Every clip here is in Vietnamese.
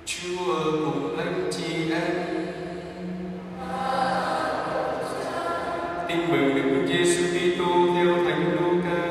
Chúa cùng anh chị em. Tin mừng Đức Giêsu Kitô theo Thánh Luca.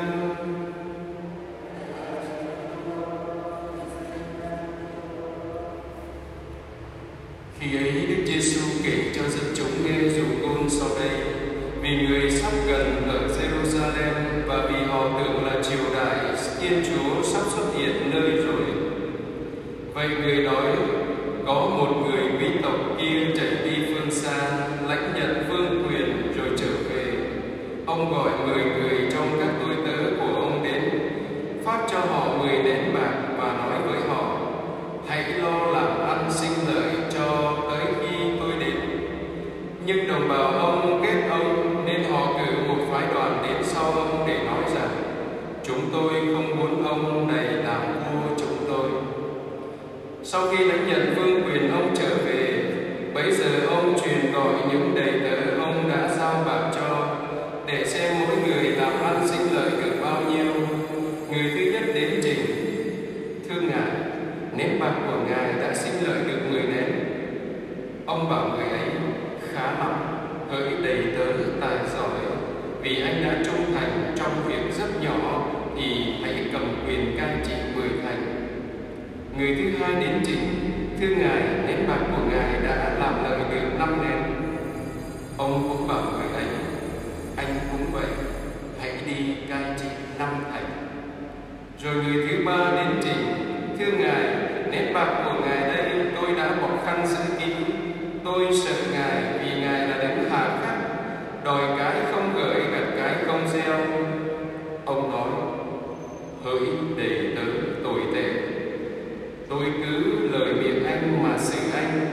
Khi ấy Đức Giêsu kể cho dân chúng nghe dụ ngôn sau đây, vì người sắp gần ở Jerusalem và vì họ tưởng là triều đại Thiên Chúa sắp xuất hiện nơi rồi. Vậy người nói, có một người quý tộc kia chạy đi phương xa, lãnh nhận vương quyền rồi trở về. Ông gọi 10 người trong các tôi tớ của ông đến, phát cho họ 10 nén bạc và nói với họ, hãy lo làm ăn sinh lợi cho tới khi tôi đến. Nhưng đồng bào ông ghét ông, nên họ cử một phái đoàn đến sau ông để nói rằng, chúng tôi không muốn ông này làm vua chúng tôi. Sau khi lãnh nhận vương quyền, ông trở về. Bấy giờ ông truyền gọi những đầy tớ ông đã giao bạc cho, để xem mỗi người làm ăn sinh lợi được bao nhiêu. Người thứ nhất đến trình, thưa ngài, nén bạc của ngài đã sinh lợi được 10 nén. Ông bảo người ấy, khá lắm, hỡi đầy tớ tài giỏi, vì anh đã trung thành trong việc rất nhỏ, thì hãy cầm quyền cai trị 10 thành. Người thứ hai đến trình, thưa ngài, nén bạc của ngài đã làm lợi được 5 nén. Ông cũng bảo người ấy, anh cũng vậy, hãy đi cai trị 5 thành. Rồi người thứ ba đến trình, thưa ngài, nén bạc của ngài đây tôi đã bọc khăn giữ kín. Tôi sợ ngài vì ngài là đấng hà khắc, đòi cái không gửi gặt cái không gieo. Ông nói, hỡi đầy tớ tồi tệ, tôi cứ lời miệng anh mà xử anh.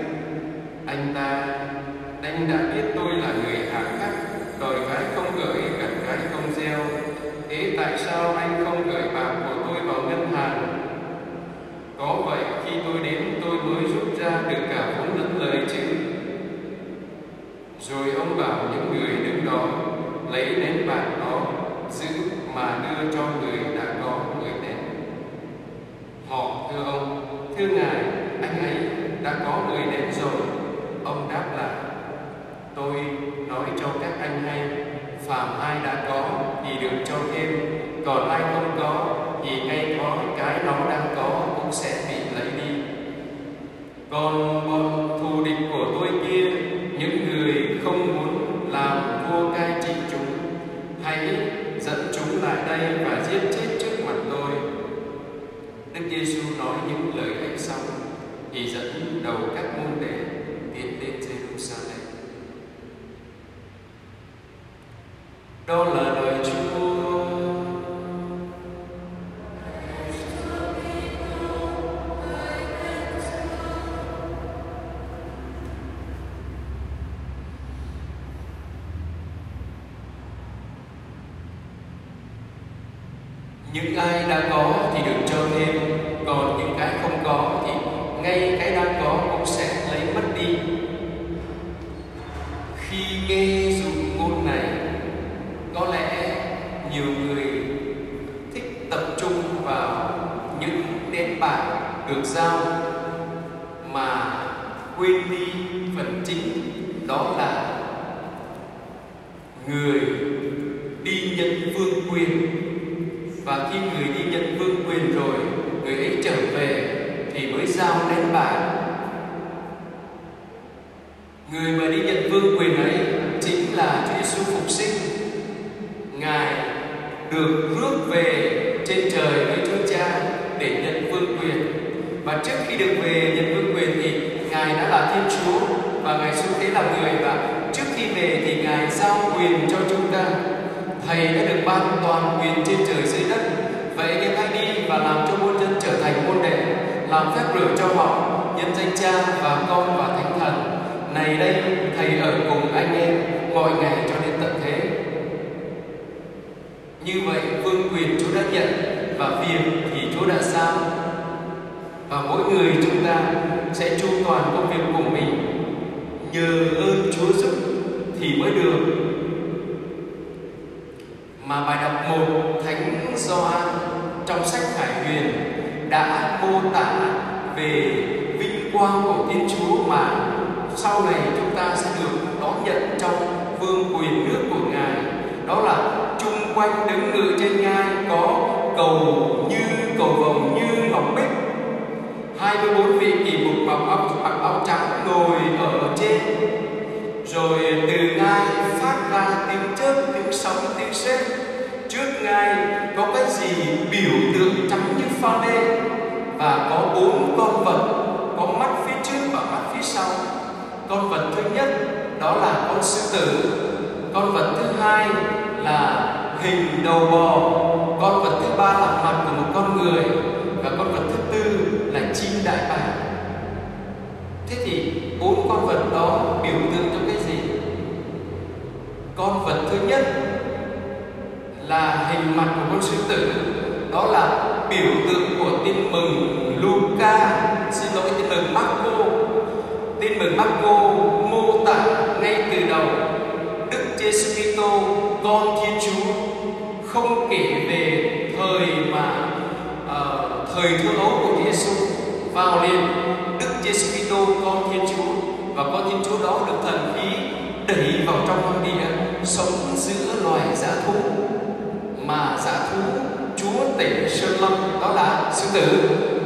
Anh đã biết tôi là người hà khắc, đòi cái không gửi gặt cái không gieo. Thế tại sao anh không gửi bạc của tôi vào ngân hàng? Có vậy khi tôi đến tôi mới rút ra được cả vốn lẫn lời chứ. Rồi ông bảo những người đứng đó lấy nén bạc đó giữ mà đưa cho người đã có 10 nén. Họ thưa ông, thưa ngài, anh ấy đã có 10 nén rồi. Ông đáp lại, tôi nói cho các anh hay, phàm ai đã có thì được cho thêm, còn ai không có thì ngay có cái nó đang có cũng sẽ bị lấy đi. Còn bọn thù địch của tôi kia, những người không muốn làm vua cai trị chúng, hãy dẫn chúng lại đây và giết chết trước mặt tôi. Đức Giêsu nói những lời ấy xong thì dẫn đầu các môn đệ tiến đến Jerusalem. Đó là lời Chúa. Những ai đã có thì được cho thêm, còn những cái không có thì ngay cái đang có cũng sẽ lấy mất đi. Khi nghe dụ ngôn này, có lẽ nhiều người thích tập trung vào những nén bạc được giao mà quên đi phần chính, đó là người đi nhận vương quyền. Và khi người đi nhận vương quyền rồi, người ấy trở về thì mới giao nén bạc. Người mà đi nhận vương quyền ấy chính là Chúa Giêsu phục sinh. Ngài được rước về trên trời với Chúa Cha để nhận vương quyền. Và trước khi được về nhận vương quyền thì Ngài đã là Thiên Chúa và Ngài xuống thế làm người. Và trước khi về thì Ngài giao quyền cho chúng ta. Thầy đã được ban toàn quyền trên trời dưới đất. Vậy nên hãy đi và làm cho muôn dân trở thành môn đệ, làm phép rửa cho họ, nhân danh Cha và Con và Thánh Thần. Này đây, Thầy ở cùng anh em mọi ngày cho đến tận thế. Như vậy, vương quyền Chúa đã nhận và việc thì Chúa đã giao. Và mỗi người chúng ta sẽ chu toàn công việc của mình, nhờ ơn Chúa giúp thì mới được. Mà bài đọc 1 Thánh Gioan trong sách Khải Huyền đã mô tả về vinh quang quang của Thiên Chúa mà sau này chúng ta sẽ được đón nhận trong vương quyền nước của Ngài. Đó là chung quanh đứng ngự trên ngai có cầu vồng như ngọc bích, 24 vị kỳ mục mặc áo trắng ngồi ở trên. Rồi từ ngai phát ra tiếng chớp, tiếng sấm, tiếng sét. Trước ngai có cái gì biểu tượng trắng như pha lê, và có 4 con vật, có mắt phía trước và mắt phía sau. Con vật thứ nhất đó là con sư tử, con vật thứ hai là hình đầu bò, con vật thứ ba là mặt của một con người, và con vật thứ tư là chim đại bàng. Thế thì 4 con vật đó biểu tượng cho cái gì? Con vật thứ nhất là hình mặt của con sư tử, đó là biểu tượng của tin mừng Luca, xin lỗi, tin mừng Marco. Tin mừng Marco mô tả ngay từ đầu Đức Giêsu Kitô con Thiên Chúa, không kể về thời thơ ấu của Chúa Giêsu, vào liền Đức Giêsu Kitô con Thiên Chúa, và con Thiên Chúa đó được thần khí đẩy vào trong hoang địa, sống giữa loài dã thú, mà dã thú chúa tể sơn lâm đó là sư tử.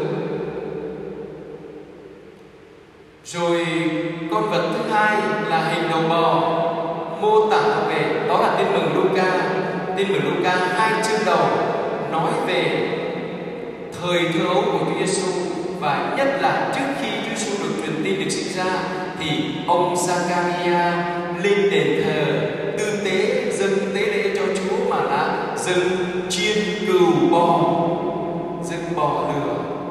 Rồi con vật thứ hai là hình đầu bò, mô tả về đó là tin mừng Luca. Tin mừng Luca 2 chương đầu nói về thời thơ ấu của Chúa Giêsu, và nhất là trước khi Chúa Giêsu được truyền tin, được sinh ra, thì ông Zacharia lên đền thờ tư tế, dâng tế lễ cho Chúa, mà là dâng chiên cừu bò, dâng bò lửa.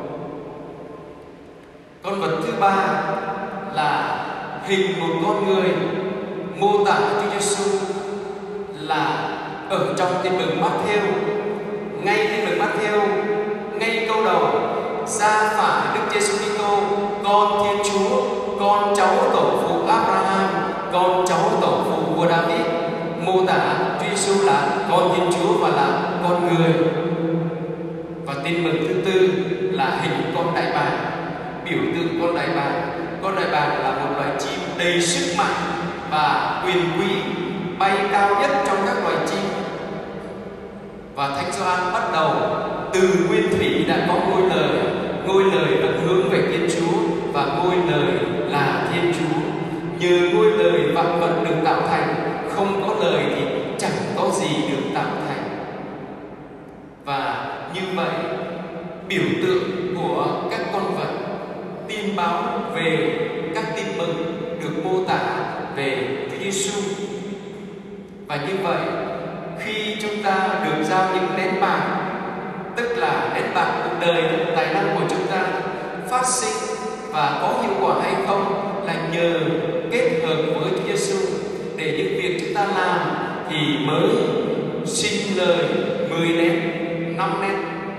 Con vật thứ ba là hình một con người, mô tả Chúa Giêsu là ở trong tin mừng Matthew. Ngay tin mừng Matthew, ngay câu đầu: ra phải Đức Giêsu Kitô con Thiên Chúa, con cháu tổ phụ Abraham, con cháu tổ phụ của David, mô tả Chúa Giêsu là con Thiên Chúa và là con người. Và tin mừng thứ tư là hình con đại bàng, biểu tượng con đại bàng. Con đại bàng là một loài chim đầy sức mạnh và quyền quý, bay cao nhất trong các loài chim. Và Thánh Gioan bắt đầu từ nguyên thủy đã có ngôi lời đã hướng về Thiên Chúa, và ngôi lời là Thiên Chúa. Nhờ ngôi lời vạn vật được tạo thành, không có lời thì chẳng có gì được tạo thành. Và như vậy, biểu tượng của các con vật tin báo về các tin mừng được mô tả về Chúa Giêsu. Và như vậy, khi chúng ta được giao những nén bạc, tức là nén bạc cuộc đời, tài năng của chúng ta phát sinh và có hiệu quả hay không là nhờ kết hợp với Chúa Giêsu, để những việc chúng ta làm thì mới sinh lời 10 nén, 5 nén.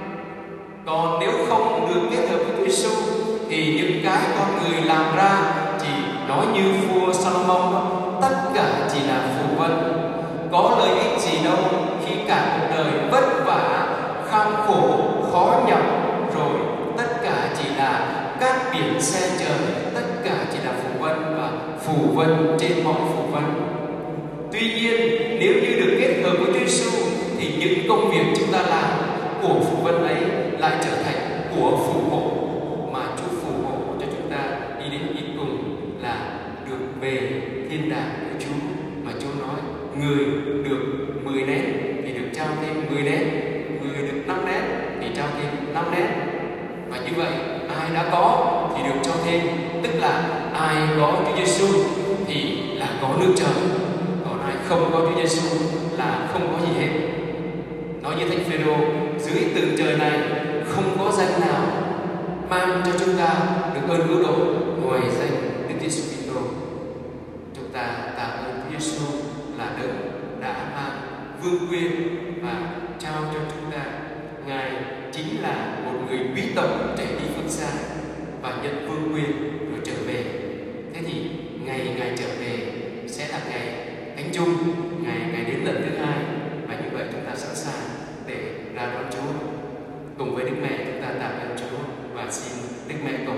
Còn nếu không được kết hợp với Chúa Giêsu thì những cái con người làm ra chỉ nói như vua Salomon, tất cả chỉ là phù vân, có lợi ích gì đâu khi cả cuộc đời vất vả, kham khổ, khó nhọc, rồi tất cả chỉ là các biển xe trời, tất cả chỉ là phù vân và phù vân trên mọi phù vân. Tuy nhiên, nếu như được kết hợp với Chúa Giêsu thì những công việc chúng ta làm của phù vân ấy lại trở thành của phù hộ, mà Chúa phù hộ cho chúng ta đi đến cuối cùng là được về thiên đàng của Chúa. Mà Chúa nói người được 10 nén thì được trao thêm 10 nén, người được 5 nén thì trao thêm 5 nén. Và như vậy, ai đã có thì được cho thêm, tức là ai có Chúa Giêsu thì là có nước trời, còn ai không có Chúa Giêsu là không có gì hết. Nói như Thánh Phêrô, dưới tầng trời này không có danh nào mang cho chúng ta được ơn cứu độ ngoài danh Đức Giêsu Kitô. Chúng ta tạ ơn Chúa Giêsu là đấng đã mang vương quyền và trao cho chúng ta. Ngài chính là một người quý tộc chạy đi phương xa và nhận vương quyền rồi trở về. Thế thì ngày Ngài trở về sẽ là ngày Thánh Chung, ngày đến lần thứ hai, và như vậy chúng ta sẵn sàng để ra đón Chúa. Cùng với Đức Mẹ chúng ta tạ ơn Chúa và xin Đức Mẹ cầu